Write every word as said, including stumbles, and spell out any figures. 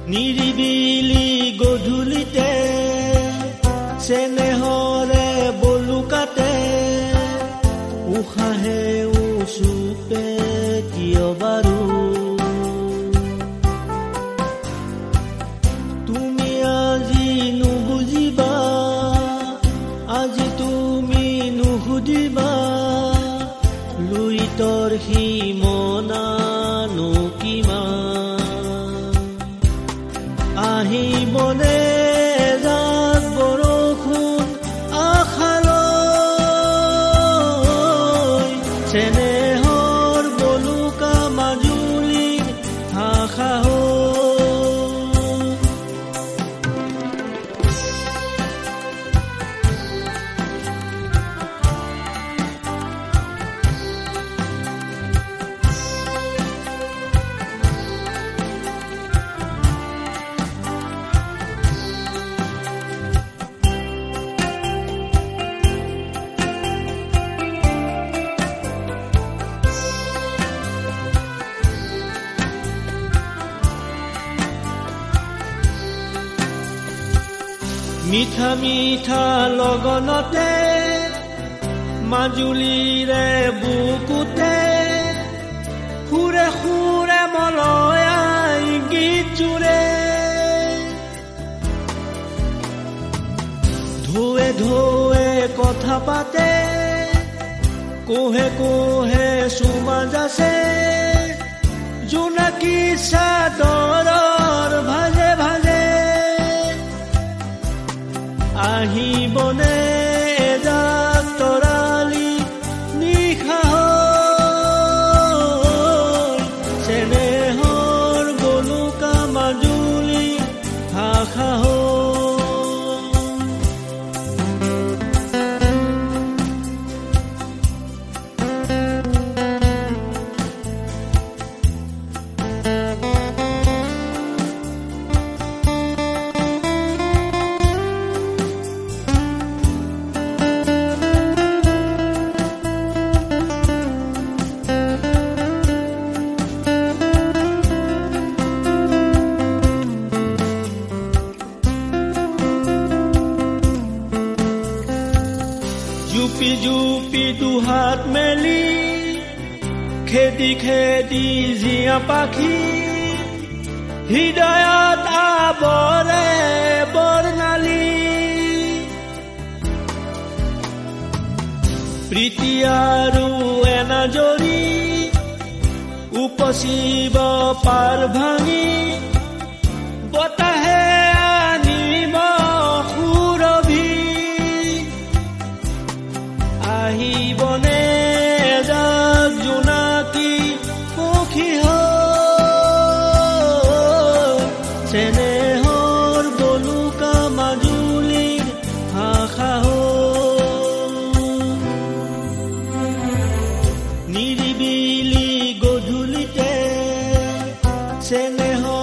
নিৰিবিলি গধূলিতে চেনেহৰে বলুকাতে উশাহে উচুপে কিয় বাৰু তুমি আজি নুবুজিবা আজি তুমি নুসুধিবা লুইতৰ সীমনানো কিমান আহিবনে ৰাত বৰষুণ আশালৈ চেনেহৰ বলুকা মাজুলীৰ ভাষা মিঠা মিঠা লগনতে মাজুলীৰে বুকুতে সুৰে সুৰে মলয়াই গীত জুৰে ঢৌৱে ঢৌৱে কথা পাতে কোহে কোহে চুমা যাচে জোনাকী চাদৰৰ ভাজে ভাজে আহিবনে এজাক তৰালি নিশা চেনেহৰ বলুকা মাজুলী ভাষা জুপি জুপি দুহাত মেলি খেদি খেদি জীয়া পাখি হৃদয়ত আৱৰে বৰ্ণালী প্ৰীতি আৰু এনাজৰি উপচিব পাৰ ভাঙি বতাহে আনিব সুৰভি আহিবনে এজাক জোনাকী পখী চেনেহৰ বলুকা মাজুলীৰ ভাষা নিৰিবিলি গধূলিতে চেনেহ